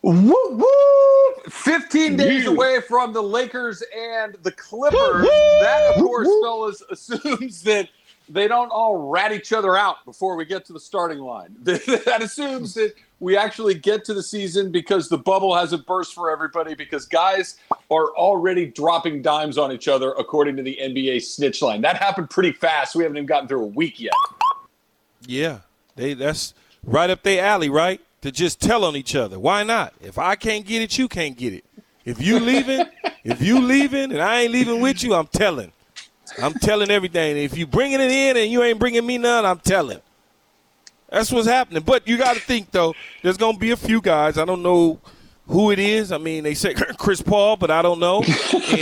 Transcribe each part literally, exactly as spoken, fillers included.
Woo woo! fifteen days Woo. away from the Lakers and the Clippers. Woo. That, of course, Woo. fellas, assumes that they don't all rat each other out before we get to the starting line. That assumes that we actually get to the season because the bubble hasn't burst for everybody, because guys are already dropping dimes on each other, according to the N B A snitch line. That happened pretty fast. We haven't even gotten through a week yet. Yeah, they that's right up their alley, right? To just tell on each other. Why not? If I can't get it, you can't get it. If you leaving, if you leaving and I ain't leaving with you, I'm telling. I'm telling everything. If you bringing it in and you ain't bringing me none, I'm telling. That's what's happening. But you got to think, though, there's going to be a few guys. I don't know who it is. I mean, they say Chris Paul, but I don't know. And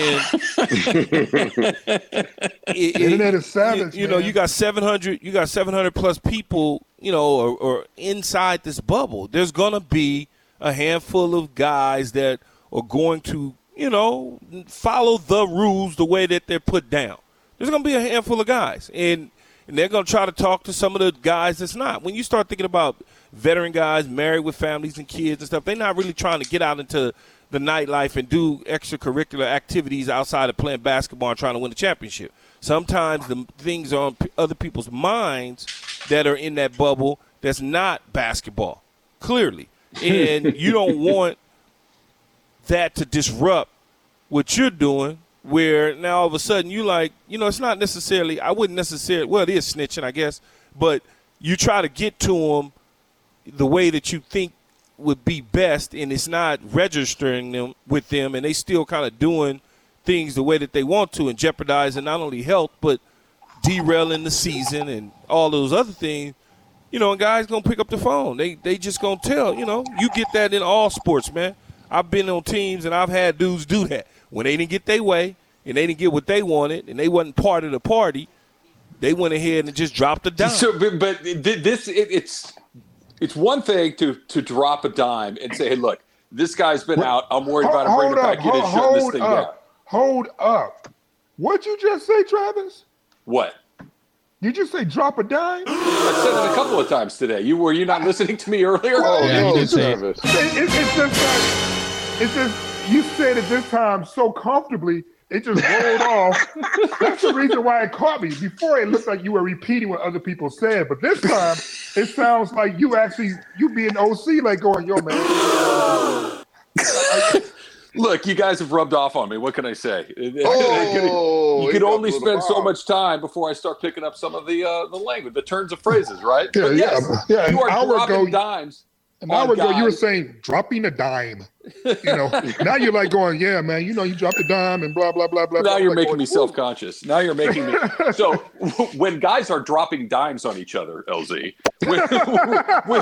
it, Internet is savage, you, you know, man. you got seven hundred, you got seven hundred plus people, you know, or, or inside this bubble. There's going to be a handful of guys that are going to, you know, follow the rules the way that they're put down. There's going to be a handful of guys, and, and they're going to try to talk to some of the guys that's not. When you start thinking about veteran guys married with families and kids and stuff, they're not really trying to get out into the nightlife and do extracurricular activities outside of playing basketball and trying to win a championship. Sometimes the things are on p- other people's minds that are in that bubble that's not basketball, clearly. And you don't want that to disrupt what you're doing, where now all of a sudden you like, you know, it's not necessarily, I wouldn't necessarily, well, it is snitching, I guess, but you try to get to them the way that you think would be best, and it's not registering them with them, and they still kind of doing things the way that they want to and jeopardizing not only health but derailing the season and all those other things. You know, and guys going to pick up the phone. They they just going to tell, you know, you get that in all sports, man. I've been on teams and I've had dudes do that. When they didn't get their way and they didn't get what they wanted and they wasn't part of the party, they went ahead and just dropped a dime. So, but, but this, it, it's it's one thing to to drop a dime and say, hey, look, this guy's been out. I'm worried about him bringing it back in and shutting this thing down. Hold up. What'd you just say, Travis? What? Did you say drop a dime? I said it a couple of times today. You were you not listening to me earlier? Oh, Yeah, no, he did it's, say just, it. it, it, it's just like, it's just, you said it this time so comfortably, it just rolled off. That's the reason why it caught me. Before it looked like you were repeating what other people said, but this time it sounds like you actually, you being O C, like going, yo, man. Look, you guys have rubbed off on me. What can I say? Oh, you he can got only a little spend so wild. much time before I start picking up some of the uh, the language, the turns of phrases, right? Yeah, But yes, yeah, yeah, you an are hour dropping ago- dimes. An hour ago, you were guys. saying dropping a dime. You know, now you're like going, yeah, man, you know, you dropped a dime and blah, blah, blah, blah. Now blah. you're Like making going, me "Ooh." self-conscious. Now you're making me. So when guys are dropping dimes on each other, L Z, when, when,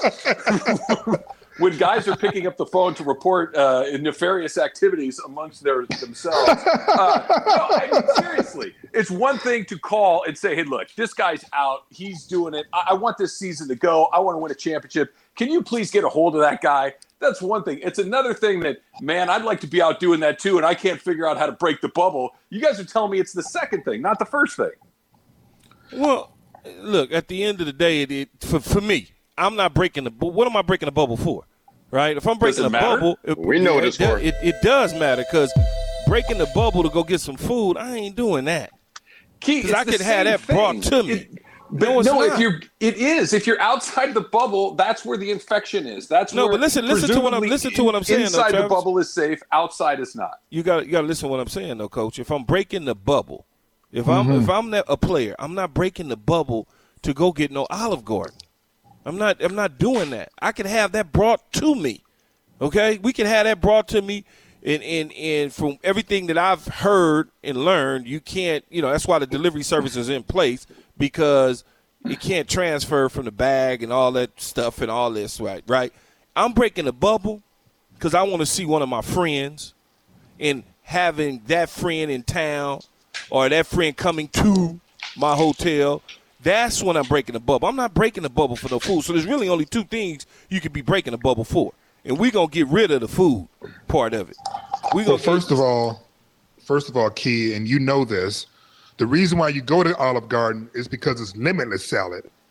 when guys are picking up the phone to report uh, nefarious activities amongst their themselves, uh, no, I mean, seriously, it's one thing to call and say, hey, look, this guy's out. He's doing it. I, I want this season to go. I want to win a championship. Can you please get a hold of that guy? That's one thing. It's another thing that, man, I'd like to be out doing that too, and I can't figure out how to break the bubble. You guys are telling me it's the second thing, not the first thing. Well, look, at the end of the day, it, it, for, for me, I'm not breaking the bu- What am I breaking the bubble for? Right? If I'm breaking it the matter? bubble, it, We know what it, it's for. It, it does matter, because breaking the bubble to go get some food, I ain't doing that. Key, Because it's I the could have same that thing. brought to me. It- But No, no, it's not. if you're, it is. If you're outside the bubble, that's where the infection is. That's No, where but listen- listen to what I'm- presumably listen to what I'm saying, though, Inside the Travis. bubble is safe. Outside is not. You got you got to listen to what I'm saying, though, Coach. If I'm breaking the bubble, if Mm-hmm. I'm if I'm not a player, I'm not breaking the bubble to go get no Olive Garden. I'm not I'm not doing that. I can have that brought to me. Okay, we can have that brought to me, and and and from everything that I've heard and learned, you can't. You know, that's why the delivery service is in place, because it can't transfer from the bag and all that stuff and all this, right? Right. I'm breaking the bubble because I want to see one of my friends, and having that friend in town or that friend coming to my hotel. That's when I'm breaking the bubble. I'm not breaking the bubble for no food. So there's really only two things you could be breaking the bubble for. And we're going to get rid of the food part of it. We Well, gonna first of all, first of all, Key, and you know this, the reason why you go to Olive Garden is because it's limitless salad.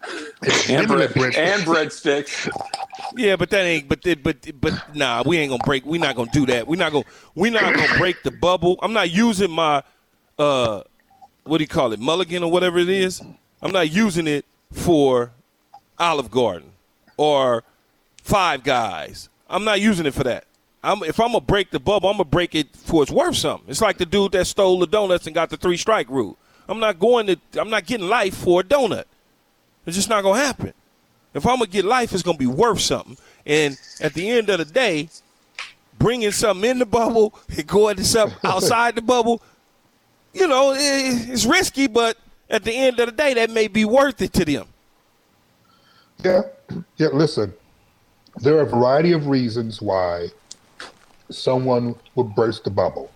and bread, and breadsticks. Yeah, but that ain't. But but but nah, we ain't gonna break. We're not gonna do that. We're not gonna. We're not gonna break the bubble. I'm not using my uh, what do you call it, mulligan or whatever it is. I'm not using it for Olive Garden or Five Guys. I'm not using it for that. I'm, if I'm gonna break the bubble, I'm gonna break it for it's worth something. It's like the dude that stole the donuts and got the three strike rule. I'm not going to. I'm not getting life for a donut. It's just not gonna happen. If I'm gonna get life, it's gonna be worth something. And at the end of the day, bringing something in the bubble and going to something outside the bubble, you know, it, it's risky. But at the end of the day, that may be worth it to them. Yeah, yeah. Listen, there are a variety of reasons why someone would burst the bubble,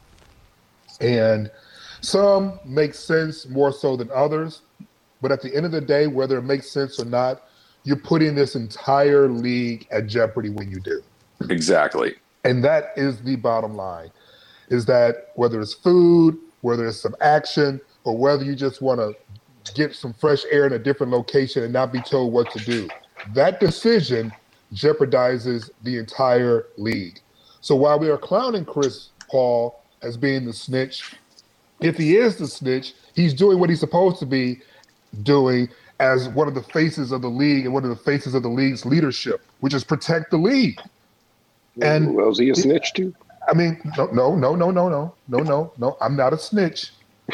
and some make sense more so than others. But at the end of the day, whether it makes sense or not, you're putting this entire league at jeopardy when you do. Exactly. And that is the bottom line, is that whether it's food, whether it's some action, or whether you just want to get some fresh air in a different location and not be told what to do, that decision jeopardizes the entire league. So while we are clowning Chris Paul as being the snitch, if he is the snitch, he's doing what he's supposed to be doing as one of the faces of the league and one of the faces of the league's leadership, which is protect the league. And well, is he a snitch too? I mean, no, no, no, no, no, no, no, no, no. I'm not a snitch.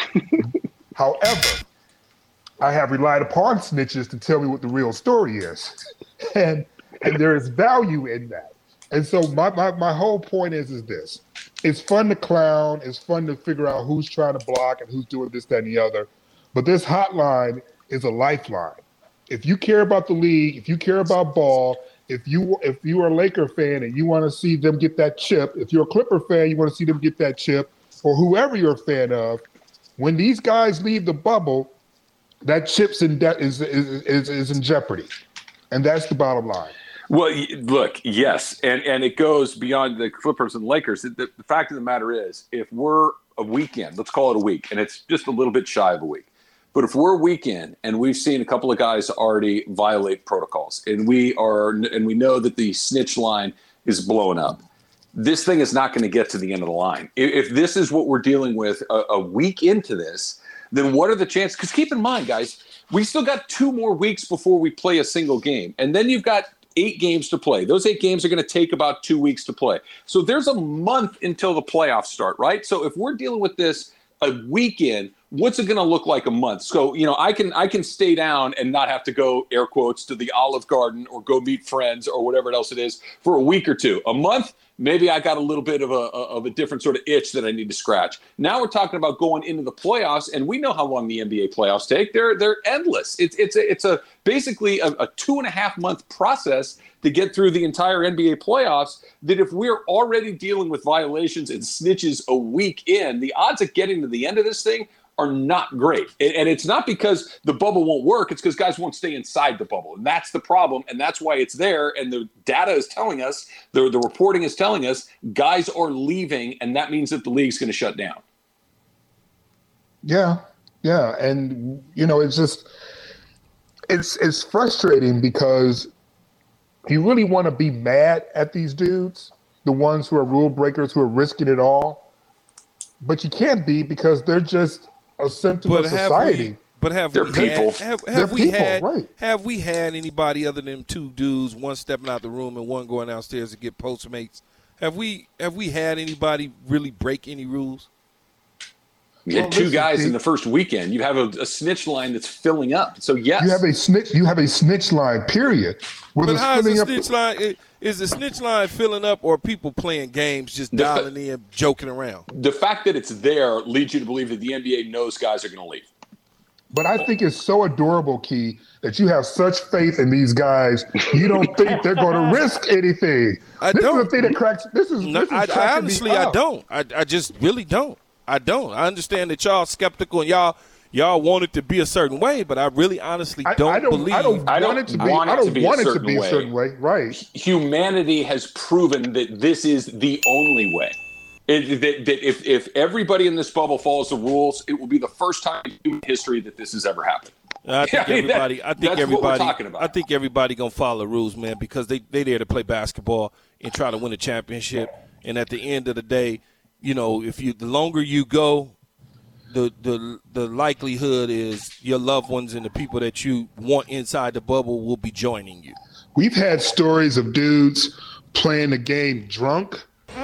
However, I have relied upon snitches to tell me what the real story is, and and there is value in that. And so my, my my whole point is is this: it's fun to clown, it's fun to figure out who's trying to block and who's doing this, that, and the other. But this hotline is a lifeline. If you care about the league, if you care about ball, if you if you are a Laker fan and you want to see them get that chip, if you're a Clipper fan, you want to see them get that chip, or whoever you're a fan of, when these guys leave the bubble, that chip's in de- is, is is is in jeopardy, and that's the bottom line. Well, look, yes, and and it goes beyond the Clippers and Lakers. The, the fact of the matter is, if we're a weekend, let's call it a week, and it's just a little bit shy of a week. But if we're a weekend and we've seen a couple of guys already violate protocols, and we are, and we know that the snitch line is blowing up, this thing is not going to get to the end of the line. If, if this is what we're dealing with a, a week into this, then what are the chances? Because keep in mind, guys, we still got two more weeks before we play a single game, and then you've got eight games to play. Those eight games are going to take about two weeks to play. So there's a month until the playoffs start, right? So if we're dealing with this a weekend, what's it going to look like a month? So, you know, I can I can stay down and not have to go, air quotes, to the Olive Garden or go meet friends or whatever else it is for a week or two. A month, maybe I got a little bit of a of a different sort of itch that I need to scratch. Now we're talking about going into the playoffs, and we know how long the N B A playoffs take. They're they're endless. It's it's a, it's a basically a, a two and a half month process to get through the entire N B A playoffs. That if we're already dealing with violations and snitches a week in, the odds of getting to the end of this thing are not great. And it's not because the bubble won't work. It's because guys won't stay inside the bubble. And that's the problem. And that's why it's there. And the data is telling us, the, the reporting is telling us, guys are leaving. And that means that the league's going to shut down. Yeah. Yeah. And, you know, it's just, it's, it's frustrating because you really want to be mad at these dudes, the ones who are rule breakers, who are risking it all. But you can't be, because they're just a symptom but of society. We, but have they're we people. Had, have, have they're we people, had right. have we had anybody other than two dudes, one stepping out the room and one going downstairs to get Postmates? Have we have we had anybody really break any rules? You had well, two listen, guys Pete, in the first weekend. You have a, a snitch line that's filling up. So yes, you have a snitch. You have a snitch line. Period. Where But how is the up- snitch line? Is the snitch line filling up, or people playing games, just The- dialing in, joking around? the fact that it's there leads you to believe that the N B A knows guys are going to leave. But I think it's so adorable, Key, that you have such faith in these guys. You don't think they're going to risk anything. I this don't. is the thing that cracks. This is. No, this is I, I cracking honestly, me I up. don't. I, I just really don't. I don't. I understand that y'all skeptical and y'all y'all want it to be a certain way, but I really, honestly I, don't, I don't believe. I don't, I don't want it to be. want it I don't to be a want it to certain be a way. certain way. Right. Humanity has proven that this is the only way. It, that, that if, if everybody in this bubble follows the rules, it will be the first time in human history that this has ever happened. I think Yeah, I mean, everybody. that- I think that's what we're everybody. talking about. I think everybody gonna follow the rules, man, because they they there to play basketball and try to win a championship. And at the end of the day, you know, if you the longer you go, the the the likelihood is your loved ones and the people that you want inside the bubble will be joining you. We've had stories of dudes playing the game drunk,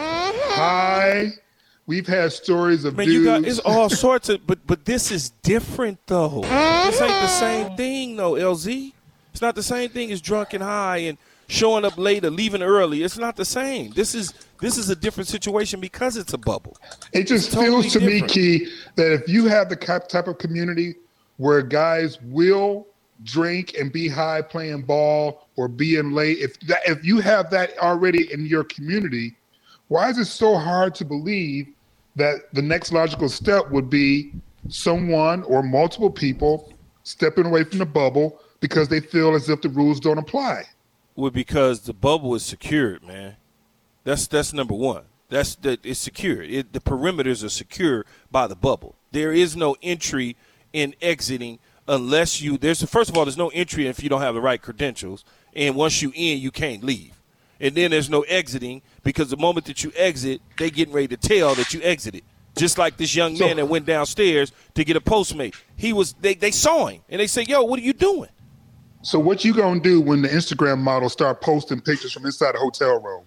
high. We've had stories of Man, dudes. you got it's all sorts of, but but this is different though. This ain't the same thing though, L Z. It's not the same thing as drunk and high and showing up late or leaving early. It's not the same. This is this is a different situation because it's a bubble. It just It's totally feels to me, different. Key, that if you have the ki- type of community where guys will drink and be high playing ball or being late, if that, if you have that already in your community, why is it so hard to believe that the next logical step would be someone or multiple people stepping away from the bubble because they feel as if the rules don't apply? Well, because the bubble is secured, man. That's that's number one. That's the it's secure. It, the perimeters are secure by the bubble. There is no entry and exiting unless you. There's first of all, there's no entry if you don't have the right credentials, and once you in, you can't leave. And then there's no exiting because the moment that you exit, they getting ready to tell that you exited. Just like this young So- man that went downstairs to get a Postmate. He was they they saw him and they said, "Yo, what are you doing?" So what you gonna do when the Instagram models start posting pictures from inside the hotel room?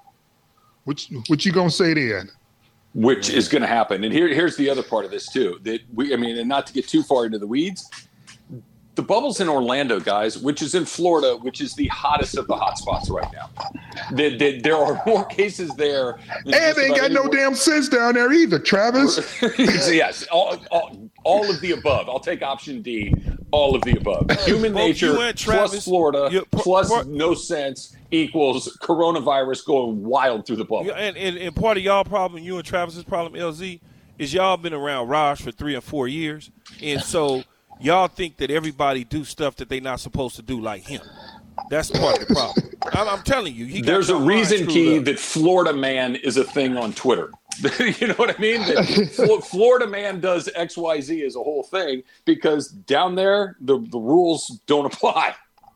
What you- what you gonna say then? Which is going to happen. And here, here's the other part of this too. That we, I mean, and not to get too far into the weeds, the bubble's in Orlando, guys, which is in Florida, which is the hottest of the hot spots right now. There, there, there are more cases there. than And just they ain't about got no anywhere. damn sense down there either, Travis. Yes, all, all, all of the above. I'll take option D. All of the above. Human Both nature you and Travis, plus Florida you- p- plus p- no sense equals coronavirus going wild through the bubble. Yeah, and, and, and part of y'all problem, you and Travis's problem, L Z, is y'all been around Raj for three or four years, and so y'all think that everybody do stuff that they not supposed to do like him. That's part of the problem. I'm, I'm telling you. He got There's a your mind reason, screwed Key, up. that Florida man is a thing on Twitter. You know what I mean? That Flo- Florida man does X Y Z as a whole thing because down there, the, the rules don't apply.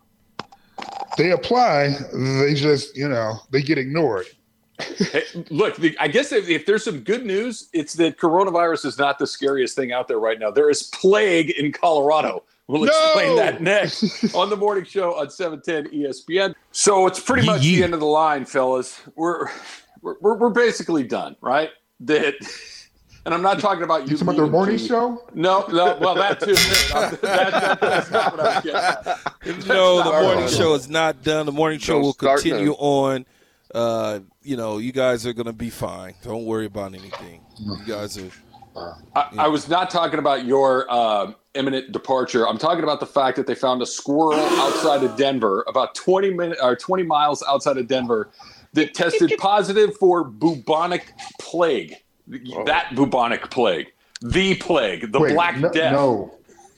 They apply, they just, you know, they get ignored. Hey, look, the, I guess if, if there's some good news, it's that coronavirus is not the scariest thing out there right now. There is plague in Colorado. We'll No! explain that next on the morning show on seven ten E S P N. So it's pretty much the end of the line, fellas. We're we're, we're, we're basically done, right? That, and I'm not talking about you. You talking about the leaving, morning Gene. show? No, no, well, that too. that, that, that's not what I was getting at. No, the Sorry. morning show is not done. The morning show Don't will start continue now. on. Uh, you know, you guys are going to be fine. Don't worry about anything. You guys are. I, I was not talking about your uh, imminent departure. I'm talking about the fact that they found a squirrel outside of Denver, about twenty minutes or twenty miles outside of Denver, that tested positive for bubonic plague. That bubonic plague, the plague, the Wait, Black no, Death. No.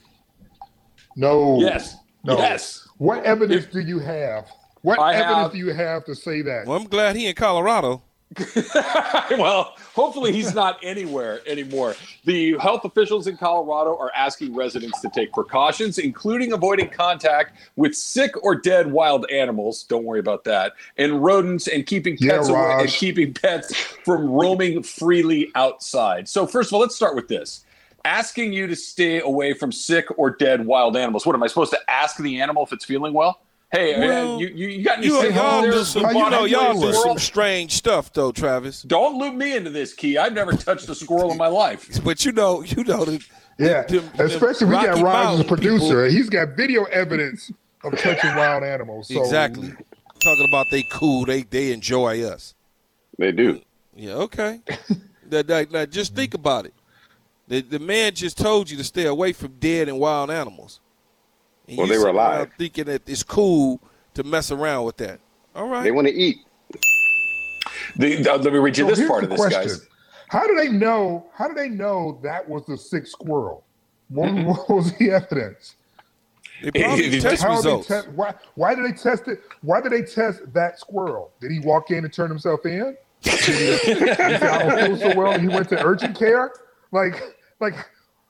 No. Yes. No. Yes. What evidence do you have? What I evidence have- do you have to say that? Well, I'm glad he in Colorado. Well, hopefully he's not anywhere anymore. The health officials in Colorado are asking residents to take precautions, including avoiding contact with sick or dead wild animals. Don't worry about that. And rodents, and keeping Yeah, pets away, and Raj. keeping pets from roaming freely outside. So first of all, let's start with this. Asking you to stay away from sick or dead wild animals. What am I supposed to ask the animal if it's feeling well? Hey, Well, uh, you, you you got any You, sick y'all there? do some, How you you know, y'all do Squirrel? some strange stuff though, Travis. Don't loop me into this, Key. I've never touched a squirrel in my life. But you know, you know the Yeah, them- them especially we got Rocky Raj as a Mountain producer. people- He's got video evidence of touching wild animals. So Exactly. Talking about they cool, they they enjoy us. They do. Yeah, okay. Now, now, now just think about it. The the man just told you to stay away from dead and wild animals. And Well, you they were sitting around alive. thinking that it's cool to mess around with that. All right. They want to eat. The, uh, let me read you So this here's part the of this, question. guys. How do they know? How do they know that was the sick squirrel? What, what was the evidence? They probably It- it- test How results. they test? Why? Why did they test it? Why did they test that squirrel? Did he walk in and turn himself in? Did he, he said, I don't feel so well, and he went to urgent care. Like, like,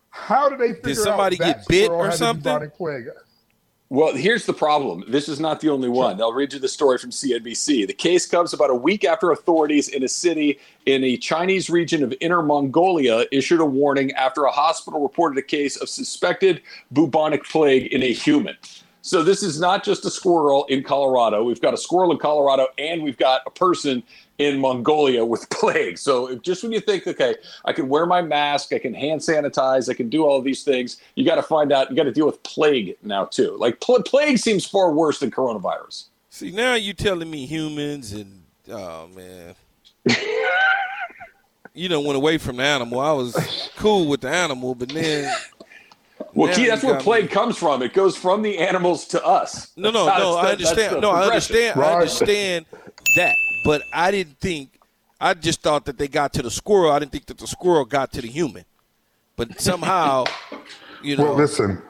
How did they figure Did somebody out that get bit squirrel or had the something? bubonic plague? Well, here's the problem. This is not the only one. I'll read you the story from C N B C. The case comes about a week after authorities in a city in a Chinese region of Inner Mongolia issued a warning after a hospital reported a case of suspected bubonic plague in a human. So this is not just a squirrel in Colorado. We've got a squirrel in Colorado, and we've got a person in Mongolia with plague. So if, just when you think, okay, I can wear my mask, I can hand sanitize, I can do all of these things, you got to find out, you got to deal with plague now too. Like pl- plague seems far worse than coronavirus. See, now you're telling me humans and, oh, man. You done went away from the animal. I was cool with the animal, but then... Well, now Key, that's you where got plague me. comes from. It goes from the animals to us. No, no, That's no. how I it's the- that's understand. the No, I progression. understand. I Right. understand that, but I didn't think. I just thought that they got to the squirrel. I didn't think that the squirrel got to the human. But somehow, you know. Well, listen,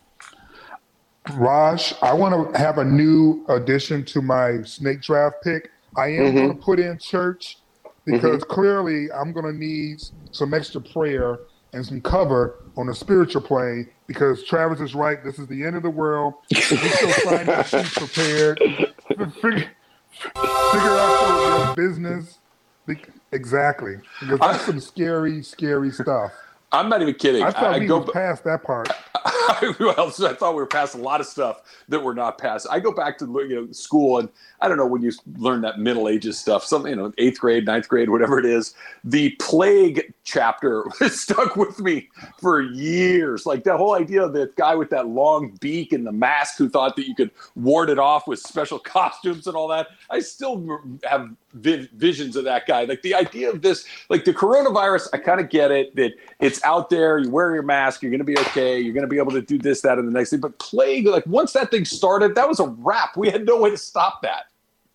Raj, I want to have a new addition to my snake draft pick. I am Mm-hmm. going to put in church because clearly I'm going to need some extra prayer and some cover on the spiritual plane because Travis is right. This is the end of the world. We still find our sheep prepared. Figure, figure out your, your business. Be- Exactly. Because that's some scary, scary stuff. I'm not even kidding. I thought I, we go was past that part. well, so I thought we were past a lot of stuff that we're not past. I go back to you know school, and I don't know when you learn that Middle Ages stuff, something you know, eighth grade, ninth grade, whatever it is. The plague chapter stuck with me for years. Like that whole idea of that guy with that long beak and the mask who thought that you could ward it off with special costumes and all that. I still have vi- visions of that guy. Like the idea of this, like the coronavirus, I kind of get it that it's out there. You wear your mask, you're going to be okay. You're going to be able to do this, that, and the next thing. But plague, like once that thing started, that was a wrap. We had no way to stop that.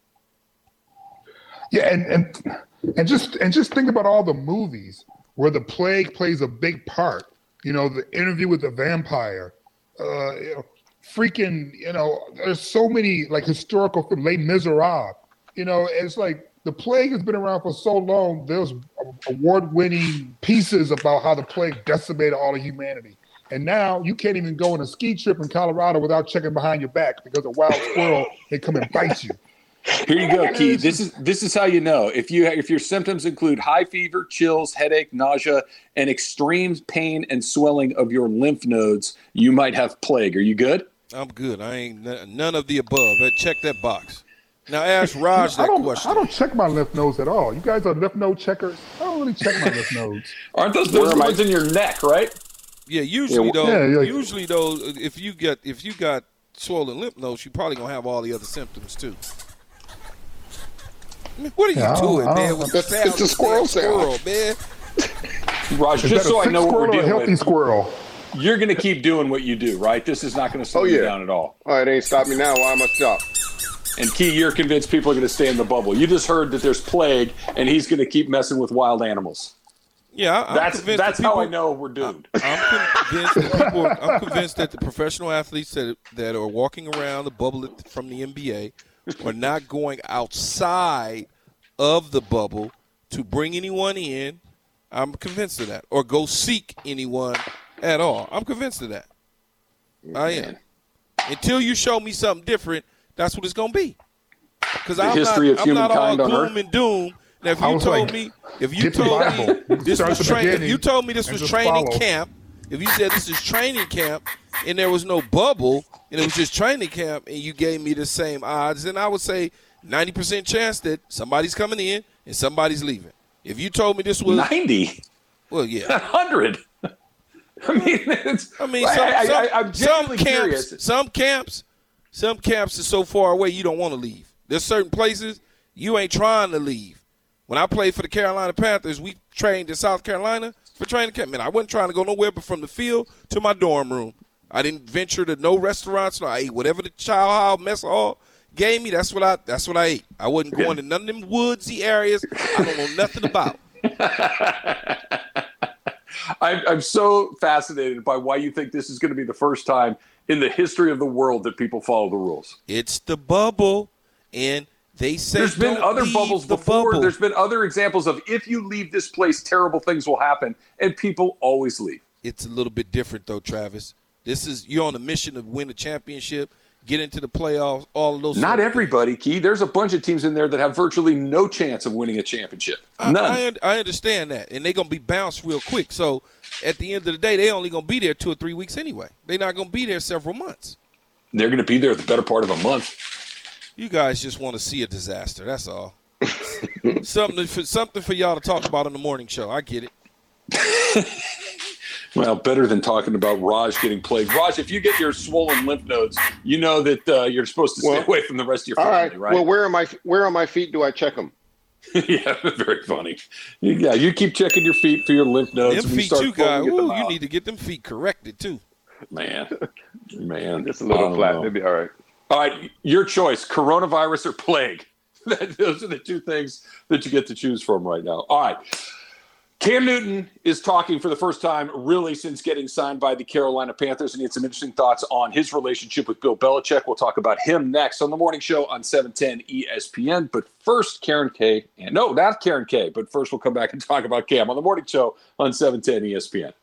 Yeah, and and and just and just think about all the movies where the plague plays a big part. You know, the Interview with the Vampire, uh, you know, freaking, you know, there's so many like historical films, Les Miserables. You know, it's like the plague has been around for so long. There's award-winning pieces about how the plague decimated all of humanity. And now you can't even go on a ski trip in Colorado without checking behind your back because a wild squirrel may come and bite you. Here you go, Key. This is this is how you know if you if your symptoms include high fever, chills, headache, nausea, and extreme pain and swelling of your lymph nodes, you might have plague. Are you good? I'm good. I ain't n- none of the above. Uh, Check that box. Now ask Raj I that don't, question. I don't check my lymph nodes at all. You guys are lymph node checkers. I don't really check my lymph nodes. Aren't those those am I- ones in your neck, right? Yeah, usually Yeah, though. yeah, like- usually though, if you get if you got swollen lymph nodes, you probably gonna have all the other symptoms too. I mean, what are you Yeah, I don't- doing, I man? don't- With That's- the sound it's a of the squirrel damn squirrel, sound. man. Raj, Is just that so a I sick know what squirrel we're or a dealing healthy with, squirrel? you're going to keep doing what you do, right? This is not going to slow Oh, you yeah. down at all. All right, it ain't stopped me now. Why am I stopped? And Key, you're convinced people are going to stay in the bubble. You just heard that there's plague, and he's going to keep messing with wild animals. Yeah, I- I'm That's convinced that's that how people, I know we're doomed. I'm convinced that people. Are, I'm convinced that the professional athletes that that are walking around the bubble at- from the N B A are not going outside of the bubble to bring anyone in. I'm convinced of that, or go seek anyone at all. I'm convinced of that. I am. Until you show me something different, that's what it's gonna be. Because I'm history not, of I'm not all humankind on gloom Earth? and doom. Now, if I you was told like, me, if you get the told Bible. me this Start was at the tra- if beginning you told me this and was just training follow. camp, if you said this is training camp and there was no bubble and it was just training camp and you gave me the same odds, then I would say ninety percent chance that somebody's coming in and somebody's leaving. If you told me this was, ninety? well, yeah. one hundred? I mean, it's, I mean, I, some, I, some, I, I'm some genuinely camps, curious. some camps, some camps are so far away you don't want to leave. There's certain places you ain't trying to leave. When I played for the Carolina Panthers, we trained in South Carolina for training camp. Man, I wasn't trying to go nowhere but from the field to my dorm room. I didn't venture to no restaurants. No, I ate whatever the child hall mess hall gave me. That's what I. That's what I ate. I wasn't going to none of them woodsy areas. I don't know nothing about. I'm, I'm so fascinated by why you think this is going to be the first time in the history of the world that people follow the rules. It's the bubble, and they say There's been don't other leave bubbles the before. bubble. There's been other examples of if you leave this place, terrible things will happen, and people always leave. it's a little bit different, though, Travis. This is you're on a mission to win a championship, get into the playoffs, all of those. Not everybody, Key. There's a bunch of teams in there that have virtually no chance of winning a championship. None. I, I, I understand that, and they're going to be bounced real quick. So at the end of the day, they're only going to be there two or three weeks anyway. They're not going to be there several months. They're going to be there the better part of a month. You guys just want to see a disaster. That's all. something, for, something for y'all to talk about on the morning show. I get it. Well, better than talking about Raj getting plagued. Raj, if you get your swollen lymph nodes, you know that uh, you're supposed to stay well, away from the rest of your all family, right. right? Well, where are my where on my feet do I check them? Yeah, very funny. Yeah, you keep checking your feet for your lymph nodes. Them when you feet start too, guy. pulling at them Ooh, you out. need to get them feet corrected too. Man, man, Just a I little don't flat. know. It'll be all right. All right, your choice: coronavirus or plague. Those are the two things that you get to choose from right now. All right. Cam Newton is talking for the first time really since getting signed by the Carolina Panthers, and he had some interesting thoughts on his relationship with Bill Belichick. We'll talk about him next on the morning show on seven ten E S P N. But first, Karen K. And no, not Karen K. But first, we'll come back and talk about Cam on the morning show on seven ten E S P N.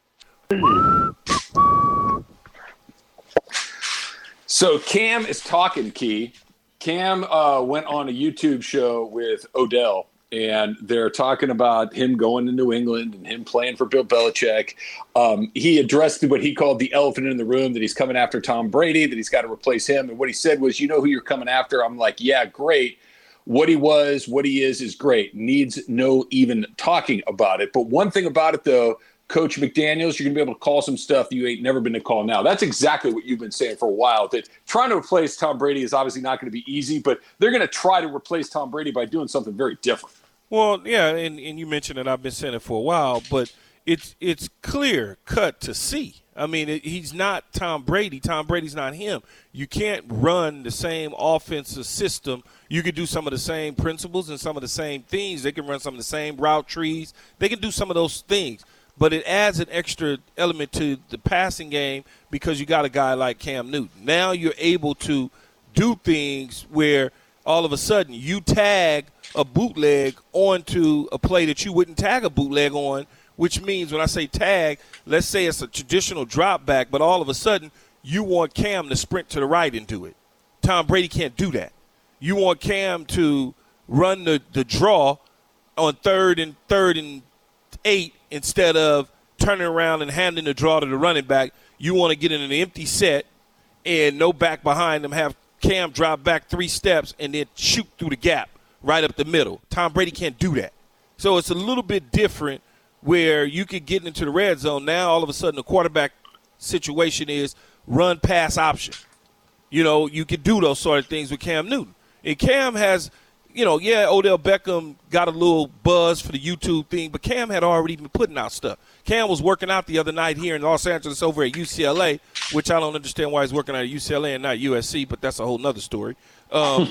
So Cam is talking, Key. Cam uh, went on a YouTube show with Odell. And they're talking about him going to New England and him playing for Bill Belichick. Um, he addressed what he called the elephant in the room, that he's coming after Tom Brady, that he's got to replace him. And what he said was, you know who you're coming after? I'm like, yeah, great. What he was, what he is, is great. Needs no even talking about it. But one thing about it, though, Coach McDaniels, you're going to be able to call some stuff you ain't never been to call now. That's exactly what you've been saying for a while, that trying to replace Tom Brady is obviously not going to be easy, but they're going to try to replace Tom Brady by doing something very different. Well, yeah, and, and you mentioned it. I've been saying it for a while, but it's it's clear cut to see. I mean, it, he's not Tom Brady. Tom Brady's not him. You can't run the same offensive system. You can do some of the same principles and some of the same things. They can run some of the same route trees. They can do some of those things. But it adds an extra element to the passing game because you got a guy like Cam Newton. Now you're able to do things where all of a sudden you tag a bootleg onto a play that you wouldn't tag a bootleg on, which means when I say tag, let's say it's a traditional drop back, but all of a sudden you want Cam to sprint to the right and do it. Tom Brady can't do that. You want Cam to run the, the draw on third and third and eight instead of turning around and handing the draw to the running back. You want to get in an empty set and no back behind them, have Cam drop back three steps and then shoot through the gap right up the middle. Tom Brady can't do that. So it's a little bit different where you could get into the red zone. Now all of a sudden the quarterback situation is run pass option. You know, you could do those sort of things with Cam Newton. And Cam has, you know, yeah, Odell Beckham got a little buzz for the YouTube thing, but Cam had already been putting out stuff. Cam was working out the other night here in Los Angeles over at U C L A, which I don't understand why he's working out at U C L A and not U S C, but that's a whole nother story. Um,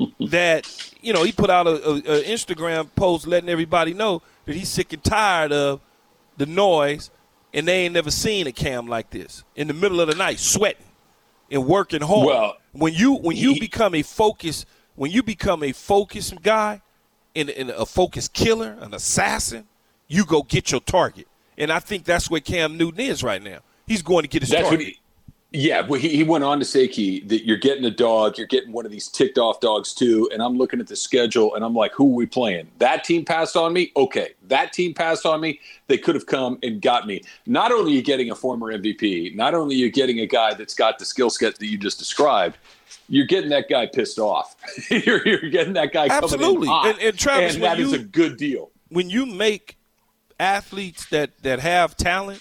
that, you know, he put out an Instagram post letting everybody know that he's sick and tired of the noise, and they ain't never seen a Cam like this in the middle of the night, sweating and working hard. Well, when you when you he, become a focus, when you become a focused guy and, and a focused killer, an assassin, you go get your target. And I think that's where Cam Newton is right now. He's going to get his that's target. What he, yeah, but he, he went on to say, Key, that you're getting a dog, you're getting one of these ticked off dogs too. And I'm looking at the schedule and I'm like, who are we playing? That team passed on me? Okay. That team passed on me. They could have come and got me. Not only are you getting a former M V P, not only are you getting a guy that's got the skill set that you just described, you're getting that guy pissed off. you're, you're getting that guy Absolutely. coming in hot. And, and Travis, and that you, is a good deal. When you make athletes that, that have talent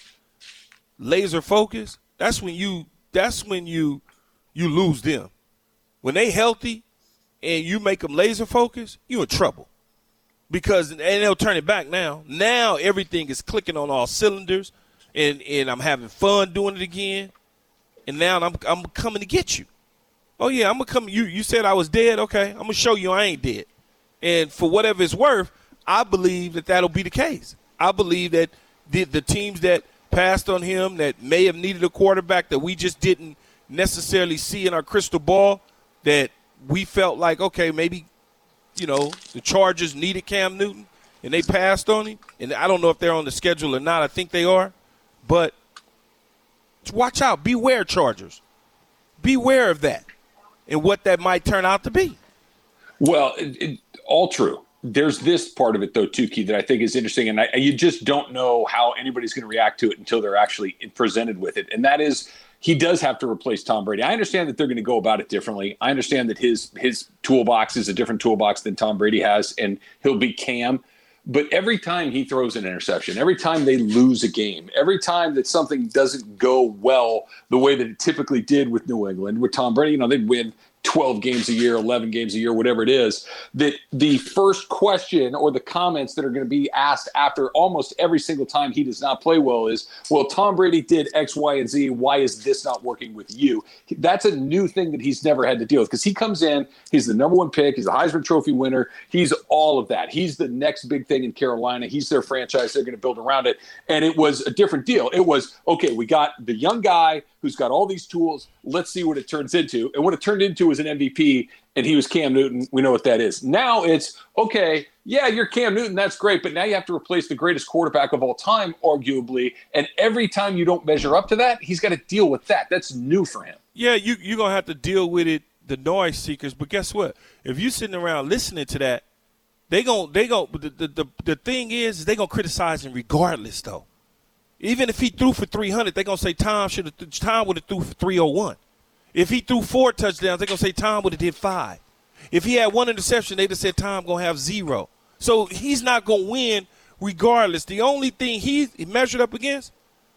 laser focused, that's when you that's when you you lose them. When they healthy and you make them laser focused, you're in trouble. Because and they'll turn it back now. Now everything is clicking on all cylinders, and, and I'm having fun doing it again. And now I'm I'm coming to get you. Oh yeah, I'm gonna come. You you said I was dead. Okay, I'm gonna show you I ain't dead. And for whatever it's worth, I believe that that'll be the case. I believe that the the teams that passed on him, that may have needed a quarterback that we just didn't necessarily see in our crystal ball, that we felt like, okay, maybe, you know, the Chargers needed Cam Newton and they passed on him. And I don't know if they're on the schedule or not. I think they are. But Watch out. Beware, Chargers. Beware of that and what that might turn out to be. Well, it, it, all true. There's this part of it, though, too, Keith, that I think is interesting, and I, you just don't know how anybody's going to react to it until they're actually presented with it, and that is he does have to replace Tom Brady. I understand that they're going to go about it differently. I understand that his his toolbox is a different toolbox than Tom Brady has, and he'll be Cam. But every time he throws an interception, every time they lose a game, every time that something doesn't go well the way that it typically did with New England, with Tom Brady, you know, they'd win twelve games a year, eleven games a year, whatever it is, that the first question or the comments that are going to be asked after almost every single time he does not play well is, well, Tom Brady did X, Y, and Z. Why is this not working with you? That's a new thing that he's never had to deal with because he comes in, he's the number one pick, he's a Heisman Trophy winner, he's all of that. He's the next big thing in Carolina. He's their franchise. They're going to build around it. And it was a different deal. It was, okay, we got the young guy who's got all these tools. Let's see what it turns into. And what it turned into was an M V P, and he was Cam Newton. We know what that is. Now it's, okay, yeah, you're Cam Newton. That's great. But now you have to replace the greatest quarterback of all time, arguably. And every time you don't measure up to that, he's got to deal with that. That's new for him. Yeah, you, you're going to have to deal with it, the noise seekers. But guess what? If you're sitting around listening to that, they gon' they gon' the, the, the, the thing is, is they're going to criticize him regardless, though. Even if he threw for three hundred, they're going to say Tom should have Tom would have threw for three oh one. If he threw four touchdowns, they're going to say Tom would have did five. If he had one interception, they'd have said Tom going to have zero. So he's not going to win regardless. The only thing he measured up against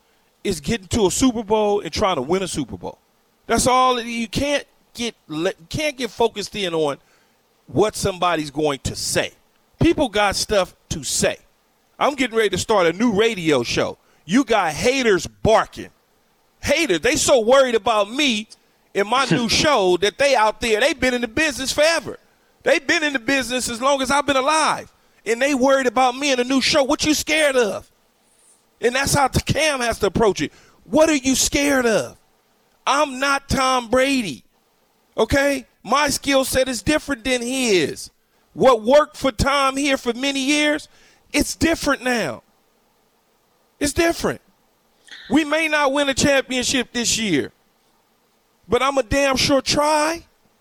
is getting to a Super Bowl and trying to win a Super Bowl. That's all. You can't get can't get focused in on what somebody's going to say. People got stuff to say. I'm getting ready to start a new radio show. You got haters barking. Haters, they so worried about me in my new show that they out there, they've been in the business forever. They've been in the business as long as I've been alive. And they worried about me in a new show. What you scared of? And that's how Cam has to approach it. What are you scared of? I'm not Tom Brady. Okay? My skill set is different than his. What worked for Tom here for many years, it's different now. It's different. We may not win a championship this year, but I'm a damn sure try.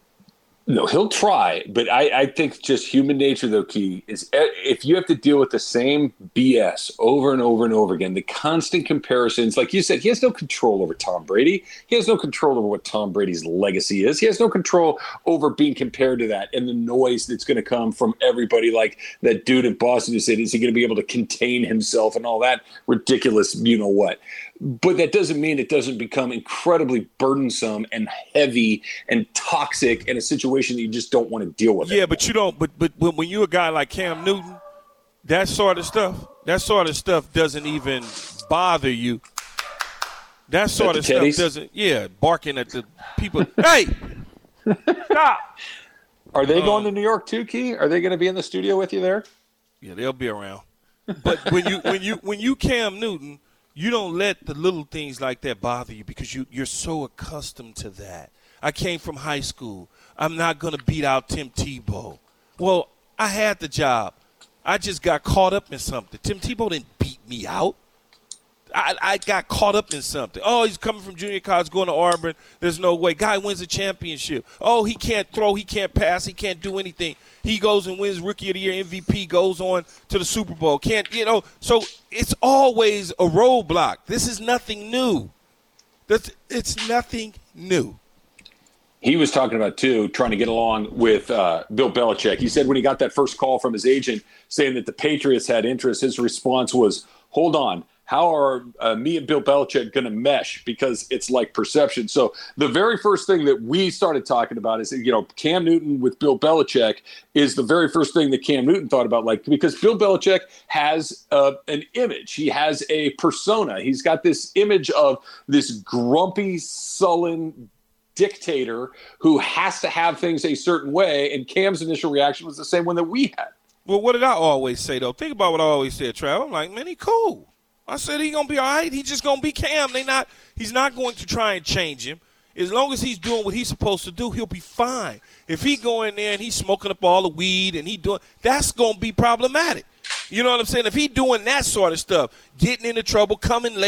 No, he'll try, but I, I think just human nature, though, Key, is if you have to deal with the same B S over and over and over again, the constant comparisons, like you said, he has no control over Tom Brady. He has no control over what Tom Brady's legacy is. He has no control over being compared to that and the noise that's going to come from everybody, like that dude in Boston who said, is he going to be able to contain himself and all that ridiculous, you know what? But that doesn't mean it doesn't become incredibly burdensome and heavy and toxic in a situation that you just don't want to deal with. Yeah, anymore. But you don't. But but when you're a guy like Cam Newton, that sort of stuff, that sort of stuff doesn't even bother you. That sort of stuff teddies? doesn't. Yeah, barking at the people. Hey, stop. Are they um, going to New York too, Key? Are they going to be in the studio with you there? Yeah, they'll be around. But when you when you when you Cam Newton, you don't let the little things like that bother you because you, you're so accustomed to that. I came from high school. I'm not going to beat out Tim Tebow. Well, I had the job. I just got caught up in something. Tim Tebow didn't beat me out. I, I got caught up in something. Oh, he's coming from junior college, going to Auburn. There's no way. Guy wins a championship. Oh, he can't throw. He can't pass. He can't do anything. He goes and wins Rookie of the Year, M V P, goes on to the Super Bowl. Can't, you know. So it's always a roadblock. This is nothing new. That's, it's nothing new. He was talking about, too, trying to get along with uh, Bill Belichick. He said when he got that first call from his agent saying that the Patriots had interest, his response was, hold on. How are uh, me and Bill Belichick going to mesh? Because it's like perception. So the very first thing that we started talking about is, you know, Cam Newton with Bill Belichick is the very first thing that Cam Newton thought about, like, because Bill Belichick has uh, an image. He has a persona. He's got this image of this grumpy, sullen dictator who has to have things a certain way. And Cam's initial reaction was the same one that we had. Well, what did I always say, though? Think about what I always said, Trav. I'm like, man, he cool. I said he's going to be all right. He's just going to be Cam. They not. He's not going to try and change him. As long as he's doing what he's supposed to do, he'll be fine. If he go in there and he's smoking up all the weed and he doing – that's going to be problematic. You know what I'm saying? If he doing that sort of stuff, getting into trouble, coming late,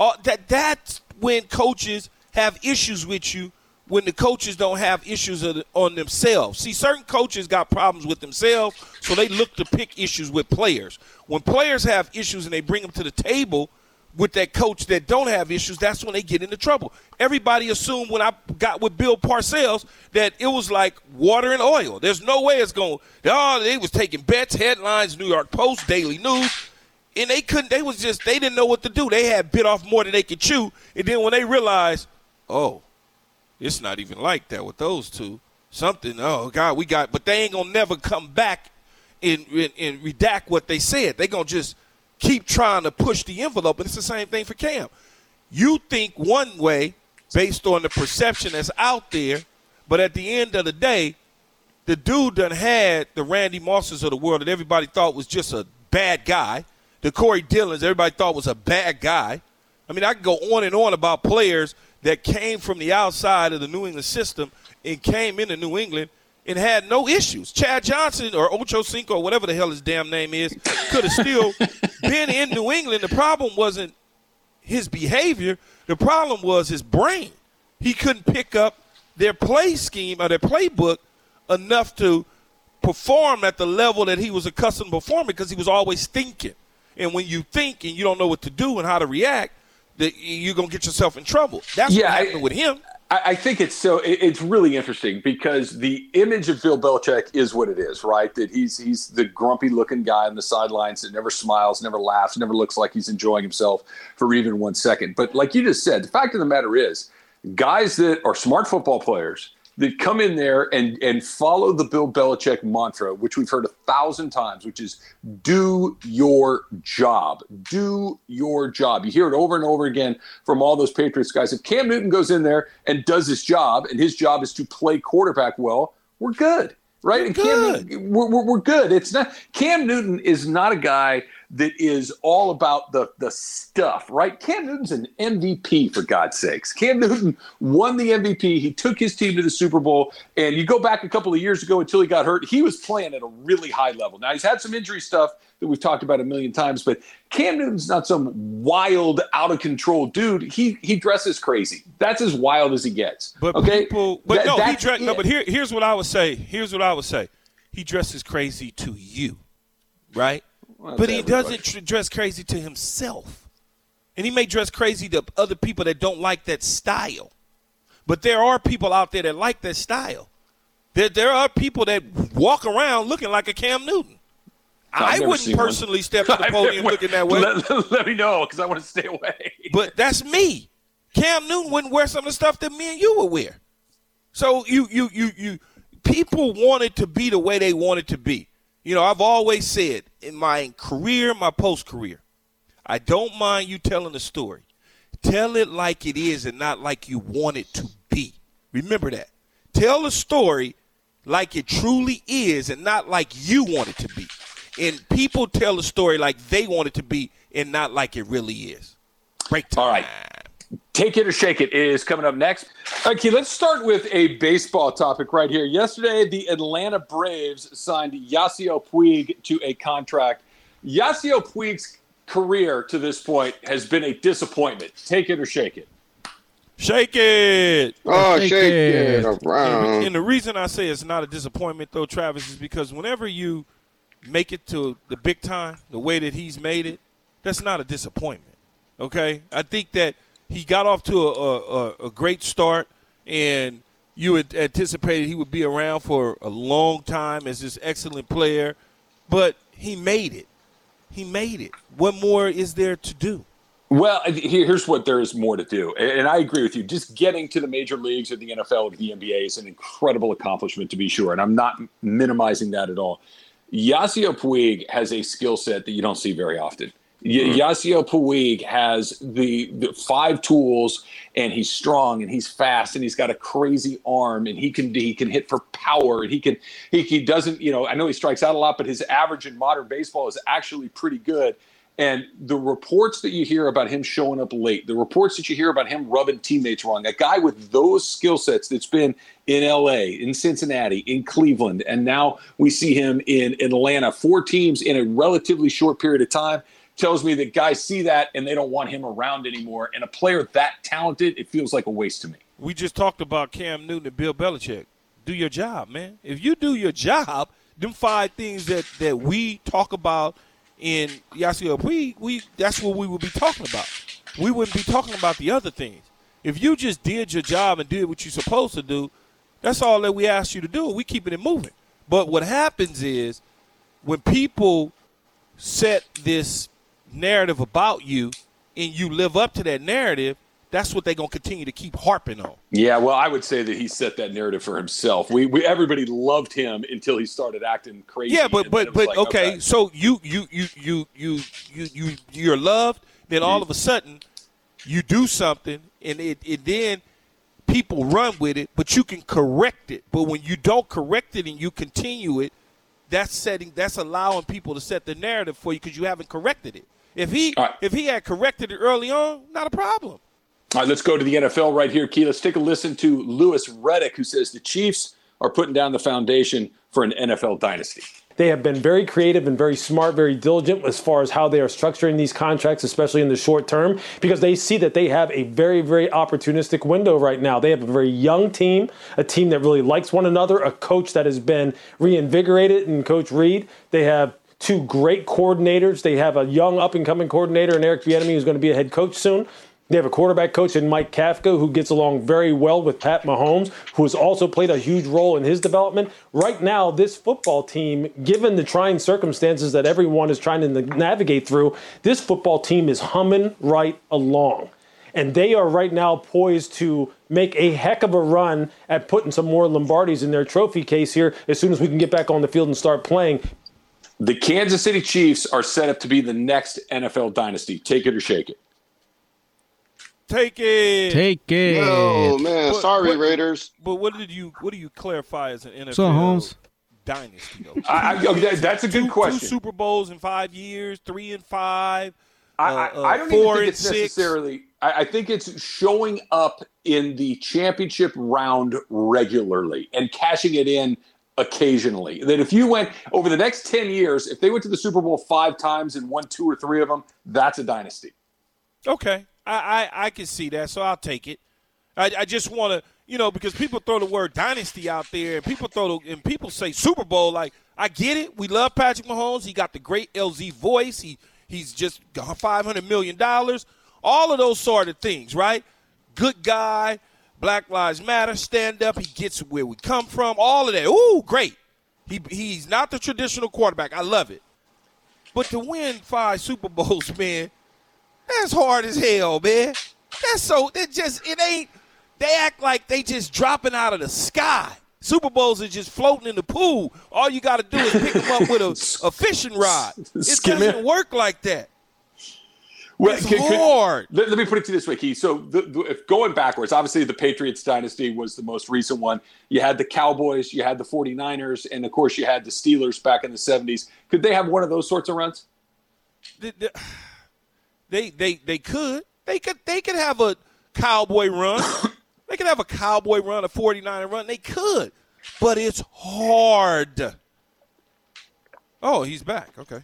All, that that's when coaches have issues with you, when the coaches don't have issues on themselves. See, certain coaches got problems with themselves, so they look to pick issues with players. When players have issues and they bring them to the table with that coach that don't have issues, that's when they get into trouble. Everybody assumed when I got with Bill Parcells that it was like water and oil. There's no way it's going – oh, they was taking bets, headlines, New York Post, Daily News. And they couldn't – they was just – they didn't know what to do. They had bit off more than they could chew. And then when they realized, oh, it's not even like that with those two. Something, oh, God, we got – but they ain't going to never come back and, and, and redact what they said. They going to just keep trying to push the envelope. And it's the same thing for Cam. You think one way based on the perception that's out there, but at the end of the day, the dude done had the Randy Mosses of the world that everybody thought was just a bad guy. The Corey Dillons, everybody thought was a bad guy. I mean, I could go on and on about players that came from the outside of the New England system and came into New England and had no issues. Chad Johnson or Ocho Cinco or whatever the hell his damn name is could have still been in New England. The problem wasn't his behavior. The problem was his brain. He couldn't pick up their play scheme or their playbook enough to perform at the level that he was accustomed to performing because he was always thinking. And when you think and you don't know what to do and how to react, that you're going to get yourself in trouble. That's yeah, what happened I, with him. I, I think it's so it, it's really interesting because the image of Bill Belichick is what it is, right? That he's he's the grumpy-looking guy on the sidelines that never smiles, never laughs, never looks like he's enjoying himself for even one second. But like you just said, the fact of the matter is, guys that are smart football players that come in there and, and follow the Bill Belichick mantra, which we've heard a thousand times, which is do your job. Do your job. You hear it over and over again from all those Patriots guys. If Cam Newton goes in there and does his job, and his job is to play quarterback well, we're good, right? And good. Cam, we're, we're, we're good. It's not Cam Newton is not a guy that is all about the the stuff, right? Cam Newton's an M V P, for God's sakes. Cam Newton won the M V P. He took his team to the Super Bowl. And you go back a couple of years ago until he got hurt, he was playing at a really high level. Now, he's had some injury stuff that we've talked about a million times, but Cam Newton's not some wild, out-of-control dude. He he dresses crazy. That's as wild as he gets. But okay? people, but that, no, he dre- no, but here, here's what I would say. Here's what I would say. He dresses crazy to you, right? Well, but he everybody. doesn't tr- dress crazy to himself. And he may dress crazy to other people that don't like that style. But there are people out there that like that style. There, there are people that walk around looking like a Cam Newton. I've I wouldn't personally one. step to the podium looking that way. Let, let, let me know, because I want to stay away. But that's me. Cam Newton wouldn't wear some of the stuff that me and you would wear. So you, you, you, you, people want it to be the way they want it to be. You know, I've always said in my career, my post-career, I don't mind you telling a story. Tell it like it is and not like you want it to be. Remember that. Tell a story like it truly is and not like you want it to be. And people tell a story like they want it to be and not like it really is. Break time. All right. Take it or shake it is coming up next. Okay, let's start with a baseball topic right here. Yesterday, the Atlanta Braves signed Yasiel Puig to a contract. Yasiel Puig's career to this point has been a disappointment. Take it or shake it. Shake it. Oh, Shake shake it. it around. And the reason I say it's not a disappointment, though, Travis, is because whenever you make it to the big time, the way that he's made it, that's not a disappointment, okay? I think that he got off to a, a, a great start, and you had anticipated he would be around for a long time as this excellent player, but he made it. He made it. What more is there to do? Well, here's what there is more to do. And I agree with you. Just getting to the major leagues or the N F L or the N B A is an incredible accomplishment, to be sure, and I'm not minimizing that at all. Yasiel Puig has a skill set that you don't see very often. Y- Yasiel Puig has the, the five tools, and he's strong, and he's fast, and he's got a crazy arm, and he can he can hit for power, and he can he he doesn't you know I know he strikes out a lot, but his average in modern baseball is actually pretty good. And the reports that you hear about him showing up late, the reports that you hear about him rubbing teammates wrong, a guy with those skill sets that's been in L A, in Cincinnati, in Cleveland, and now we see him in Atlanta, four teams in a relatively short period of time. tells me that guys see that and they don't want him around anymore. And a player that talented, it feels like a waste to me. We just talked about Cam Newton and Bill Belichick. Do your job, man. If you do your job, them five things that, that we talk about in Yasiel, we we that's what we would be talking about. We wouldn't be talking about the other things. If you just did your job and did what you're supposed to do, that's all that we asked you to do. We keeping it moving. But what happens is when people set this narrative about you and you live up to that narrative, that's what they're going to continue to keep harping on. Yeah, well, I would say that he set that narrative for himself. We, we everybody loved him until he started acting crazy. Yeah, but but but like, okay, okay, so you you you you you you you you're loved, then all of a sudden you do something and it, it then people run with it, but you can correct it. But when you don't correct it and you continue it, that's setting that's allowing people to set the narrative for you because you haven't corrected it. If he right. if he had corrected it early on, not a problem. All right, let's go to the N F L right here, Key. Let's take a listen to Louis Riddick, who says the Chiefs are putting down the foundation for an N F L dynasty. They have been very creative and very smart, very diligent as far as how they are structuring these contracts, especially in the short term, because they see that they have a very, very opportunistic window right now. They have a very young team, a team that really likes one another, a coach that has been reinvigorated in Coach Reid. They have two great coordinators. They have a young up-and-coming coordinator in Eric Bieniemy who's going to be a head coach soon. They have a quarterback coach in Mike Kafka who gets along very well with Pat Mahomes, who has also played a huge role in his development. Right now, this football team, given the trying circumstances that everyone is trying to navigate through, this football team is humming right along. And they are right now poised to make a heck of a run at putting some more Lombardis in their trophy case here as soon as we can get back on the field and start playing. The Kansas City Chiefs are set up to be the next N F L dynasty. Take it or shake it. Take it. Take it. Oh man, But- sorry, but- Raiders. But what did you what do you clarify as an N F L So, Holmes? dynasty though? I, I, okay, that's a good two, question. Two Super Bowls in five years, three and five. I, uh, I, uh, I don't four even think and it's six. necessarily. I, I think it's showing up in the championship round regularly and cashing it in occasionally. That if you went over the next ten years, if they went to the Super Bowl five times and won two or three of them, that's a dynasty. Okay, I, I, I can see that, so I'll take it. I, I just want to, you know, because people throw the word dynasty out there, and people throw the, and people say Super Bowl. Like, I get it. We love Patrick Mahomes. He got the great L Z voice. He he's just got five hundred million dollars. All of those sort of things, right? Good guy. Black Lives Matter. Stand up. He gets where we come from. All of that. Ooh, great. He he's not the traditional quarterback. I love it. But to win five Super Bowls, man. That's hard as hell, man. That's so, it just, it ain't, they act like they just dropping out of the sky. Super Bowls are just floating in the pool. All you got to do is pick them up with a, a fishing rod. It Skim doesn't it. work like that. Well, It's can- can- hard. let, let me put it to you this way, Keith. So the, the, if going backwards, obviously the Patriots dynasty was the most recent one. You had the Cowboys, you had the 49ers, and, of course, you had the Steelers back in the seventies. Could they have one of those sorts of runs? The- the- They, they, they could. They could, they could have a cowboy run. They could have a cowboy run, a 49er run. They could. But it's hard. Oh, he's back. Okay.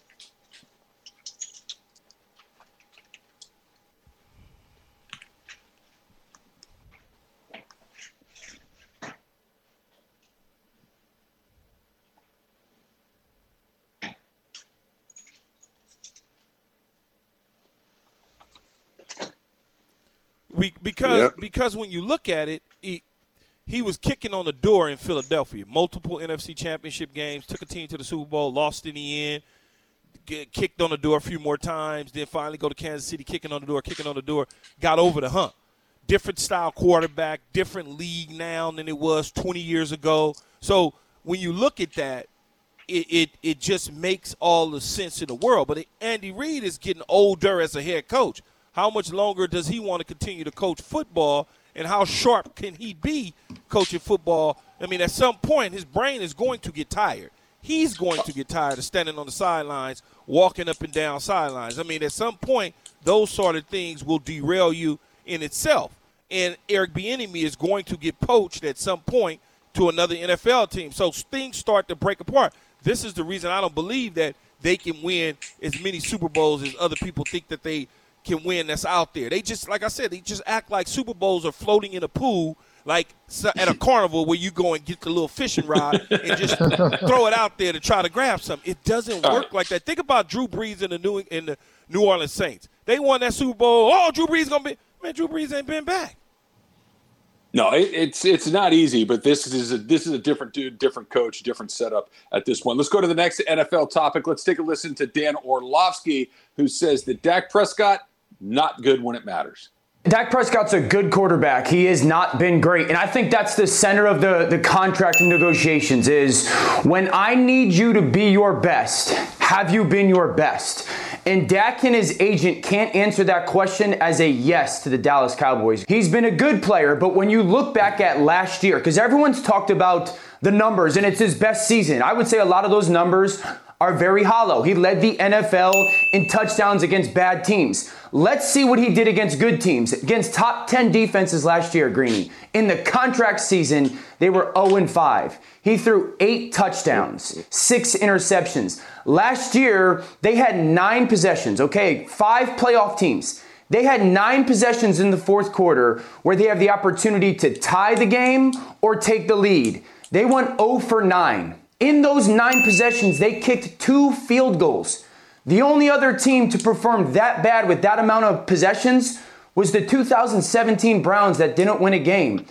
We, because Yep. because when you look at it, he, he was kicking on the door in Philadelphia. Multiple N F C championship games, took a team to the Super Bowl, lost in the end, get kicked on the door a few more times, then finally go to Kansas City, kicking on the door, kicking on the door, got over the hump. Different style quarterback, different league now than it was twenty years ago. So when you look at that, it, it, it just makes all the sense in the world. But Andy Reid is getting older as a head coach. How much longer does he want to continue to coach football, and how sharp can he be coaching football? I mean, at some point, his brain is going to get tired. He's going to get tired of standing on the sidelines, walking up and down sidelines. I mean, at some point, those sort of things will derail you in itself. And Eric Bieniemy is going to get poached at some point to another N F L team. So things start to break apart. This is the reason I don't believe that they can win as many Super Bowls as other people think that they can win that's out there. They just, like I said, they just act like Super Bowls are floating in a pool like at a carnival where you go and get the little fishing rod and just throw it out there to try to grab something. It doesn't work like that. Think about Drew Brees in the New in the New Orleans Saints. They won that Super Bowl. Oh, Drew Brees gonna be man. Drew Brees ain't been back. No, it, it's it's not easy, but this is a, this is a different dude, different coach, different setup at this point. Let's go to the next N F L topic. Let's take a listen to Dan Orlovsky, who says that Dak Prescott not good when it matters. Dak Prescott's a good quarterback. He has not been great. And I think that's the center of the, the contract and negotiations is when I need you to be your best, have you been your best? And Dak and his agent can't answer that question as a yes to the Dallas Cowboys. He's been a good player, but when you look back at last year, because everyone's talked about the numbers and it's his best season, I would say a lot of those numbers are very hollow. He led the N F L in touchdowns against bad teams. Let's see what he did against good teams, against top ten defenses last year, Greeny. In the contract season, they were oh and five. He threw eight touchdowns, six interceptions. Last year, they had nine possessions, okay? Five playoff teams. They had nine possessions in the fourth quarter where they have the opportunity to tie the game or take the lead. They went oh for nine. In those nine possessions, they kicked two field goals. The only other team to perform that bad with that amount of possessions was the two thousand seventeen Browns that didn't win a game.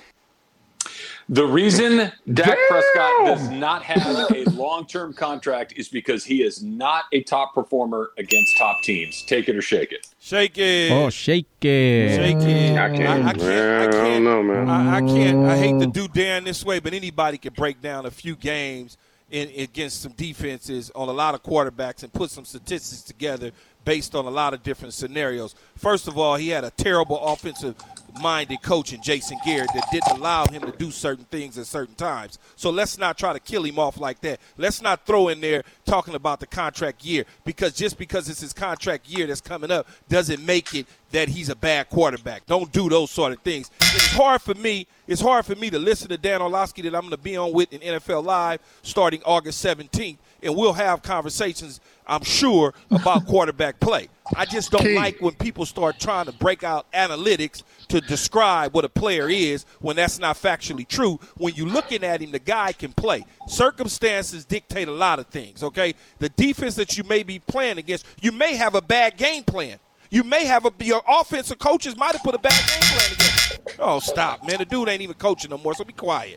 The reason Dak Damn. Prescott does not have a long-term contract is because he is not a top performer against top teams. Take it or shake it. Shake it. Oh, shake it. Shake it. I can't. I, I can't. Man, I I can't. don't know, man. I, I can't. I hate to do Dan this way, but anybody can break down a few games in, against some defenses on a lot of quarterbacks and put some statistics together based on a lot of different scenarios. First of all, he had a terrible offensive minded coach in Jason Garrett that didn't allow him to do certain things at certain times. So let's not try to kill him off like that. Let's not throw in there talking about the contract year, because just because it's his contract year that's coming up doesn't make it that he's a bad quarterback. Don't do those sort of things. It's hard for me. It's hard for me to listen to Dan Orlovsky that I'm going to be on with in N F L Live starting August seventeenth, and we'll have conversations, I'm sure, about quarterback play. I just don't King. like when people start trying to break out analytics to describe what a player is when that's not factually true. When you're looking at him, the guy can play. Circumstances dictate a lot of things, okay? The defense that you may be playing against, you may have a bad game plan. You may have a – your offensive coaches might have put a bad game plan against. Oh, stop, man. The dude ain't even coaching no more, so be quiet.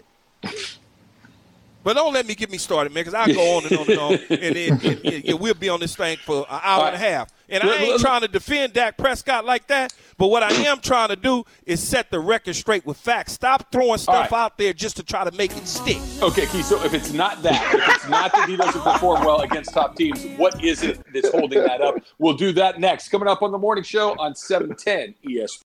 But don't let me get me started, man, because I go on and on and on, and, then, and, and, and we'll be on this thing for an hour right. and a half. And I ain't trying to defend Dak Prescott like that, but what I am trying to do is set the record straight with facts. Stop throwing stuff right. out there just to try to make it stick. Okay, Keith, so if it's not that, if it's not that he doesn't perform well against top teams, what is it that's holding that up? We'll do that next. Coming up on the morning show on seven ten E S P N.